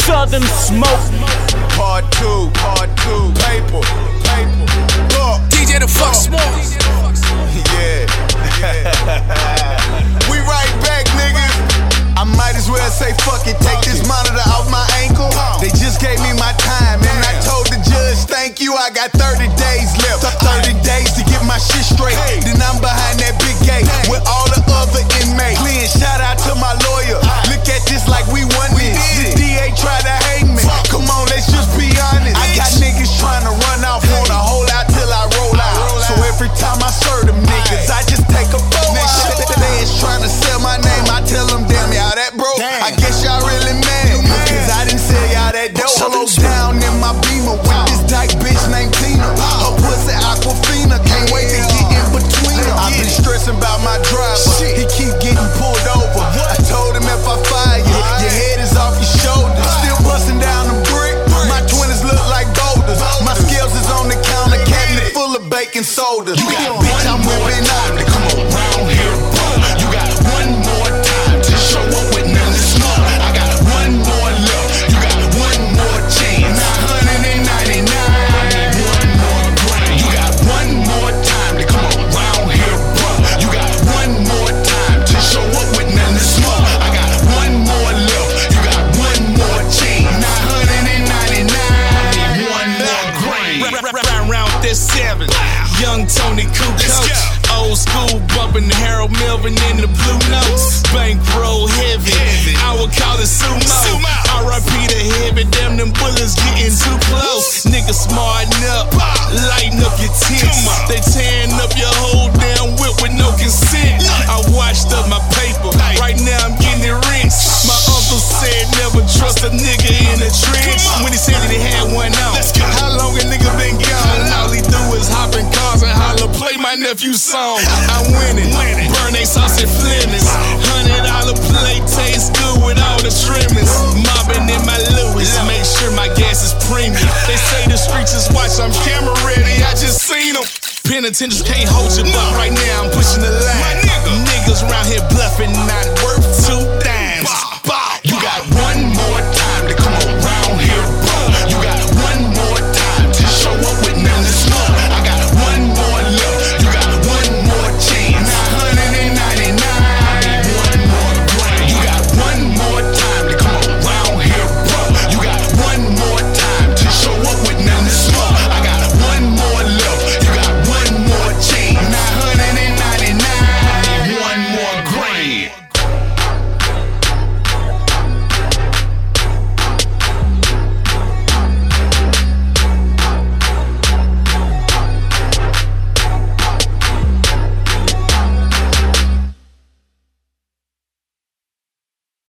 Southern Smoke. Part 2, paper. Look, DJ the fuck small. Yeah. We right back, niggas. I might as well say fuck it, take this monitor off my ankle. They just gave me my time, and I told the judge, thank you, I got 30 days left. 30 days to get my shit straight. Then I'm behind that big gate with all the other inmates. Clean, shout out to my lawyer. Look at this like we won this. The DA tried to hate me. Come on, let's just be honest. I got niggas trying to run off on a hole out till I roll out. So every time I serve them niggas, I just take a photo. They trying to sell my name, I tell them, damn, y'all that broke. I guess y'all really mad, cause I didn't sell y'all that dope. Slow down in my Beamer with this dyke bitch named Tina. Her pussy Aquafina, can't wait to get in between them. I been stressing about my driver, he keep getting pulled over. I told him if I fire you, your head is off your shoulders. Still busting down the brick, my 20s look like boulders. My scales is on the counter, cabinet full of baking sodas. You got bitch, I'm whipping out. to come around here, bro. You got one more time to show up with none of smoke. I got one more left. You got one more chance. 999. One more grain. You got one more time to come around here, bro. You got one more time to show up with none of smoke. I got one more left. You got one more chance. 999. One more grain. Round this 7. Young Tony Kukoc. Old school bumping Harold Melvin in the Blue Notes. Bankroll heavy, I would call it sumo. R.I.P. to heavy, damn them bullets getting too close. Niggas smarten up, lighten up your tits. They tearing up your whole damn whip with no consent. I washed up my paper, right now I'm getting it rich. My uncle said never trust a nigga in the trench. When he said that he had one on, how long a nigga been gone? All he do is hop in cars and holler, play my nephew's song. I'm winning, burn they sauce and Flemings. $100 plate tastes good with all the trimmings. Mobbing in my Louis, make sure my gas is premium. They say the streets is watch, I'm camera ready, I just seen them. Penitentiaries can't hold you, but right now I'm pushing the line. Niggas around here bluffing, not working.